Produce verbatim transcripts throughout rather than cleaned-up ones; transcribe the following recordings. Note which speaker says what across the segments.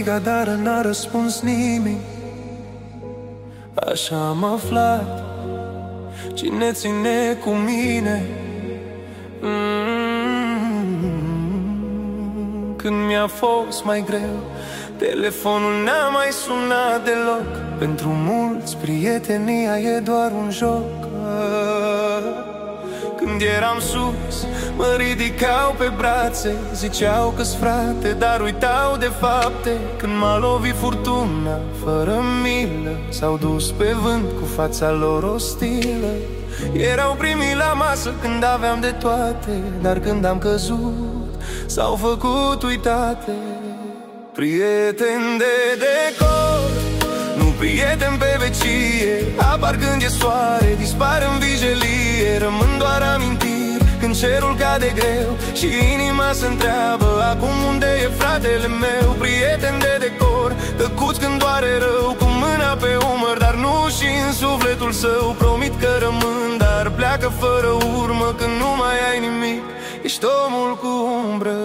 Speaker 1: strigat, dar n-a răspuns nimeni. Așa am aflat cine ține cu mine. mm-hmm. Când mi-a fost mai greu, telefonul n-a mai sunat deloc. Pentru mulți prietenia e doar un joc. Când eram sus, mă ridicau pe brațe, ziceau că-s frate, dar uitau de fapte. Când m-a lovit furtuna, fără milă, s-au dus pe vânt cu fața lor ostilă. Erau primii la masă când aveam de toate, dar când am căzut, s-au făcut uitate. Prieteni de decor, nu prieteni pe vecie. Apar când e soare, dispar în vijelie. Rămân doar amintiri când cerul cade greu și inima se întreabă acum unde e fratele meu. Prieteni de decor, tăcuți când doare rău, cu mâna pe umăr, dar nu și în sufletul său. Promit că rămân, dar pleacă fără urmă când nu mai ai nimic. Ești omul cu umbră.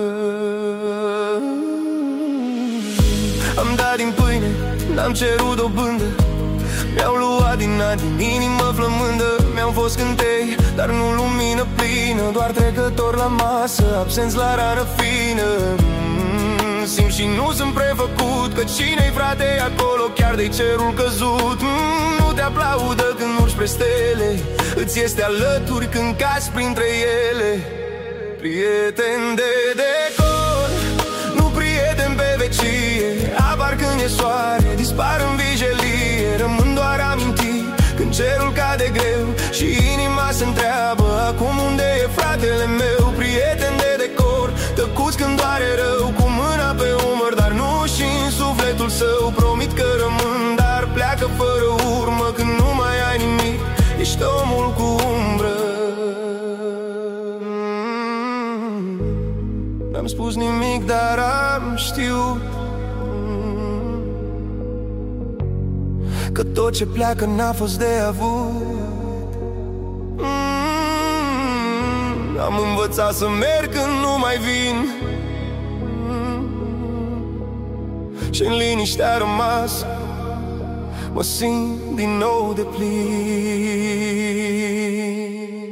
Speaker 1: Am dat din pâine, n-am cerut dobândă. Mi-au luat din a din inimă flămândă. Mi-au fost cântei, dar nu lumină plină. Doar trecător la masă, absenți la rană fină. mm, Simt și nu sunt prefăcut, că cine-i frate acolo, chiar de cerul căzut. mm, Nu te aplaudă când urci spre stele, îți este alături când cazi printre ele. Prieteni de decor, nu prieteni pe vecie. Apar când e soare, dispar în vijelie. Rămân doar amintiri când cerul cade greu și inima se întreabă acum unde e fratele meu. Prieteni de decor, tăcuți când doare rău, cu mâna pe umăr, dar nu și în sufletul său. Promit că rămân, dar pleacă fără urmă când nu mai ai nimic. Ești omul cu umbră. N-am spus nimic, dar am știut că tot ce pleacă n-a fost de avut. mm, Am învățat să merg când nu mai vin, mm, și-n liniștea rămas mă simt din nou de plin.